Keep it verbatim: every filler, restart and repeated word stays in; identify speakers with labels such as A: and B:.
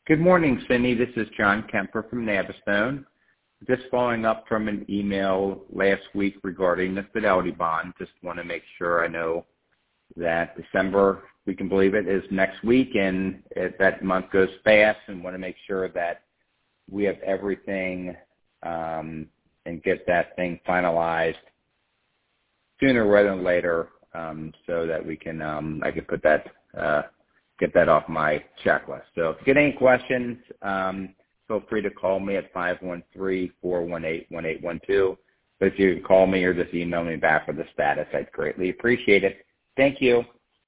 A: Good morning, Cindy. This is John Kemper from Navistone. Just following up from an email last week regarding the Fidelity bond. Just want to make sure I know that December, we can believe it, is next week, and it, that month goes fast, and want to make sure that we have everything um, and get that thing finalized sooner rather than later, um, so that we can um, I can put that uh, get that off my checklist. So if you get any questions, um, feel free to call me at five one three, four one eight, one eight one two. But if you can call me or just email me back with the status, I'd greatly appreciate it. Thank you.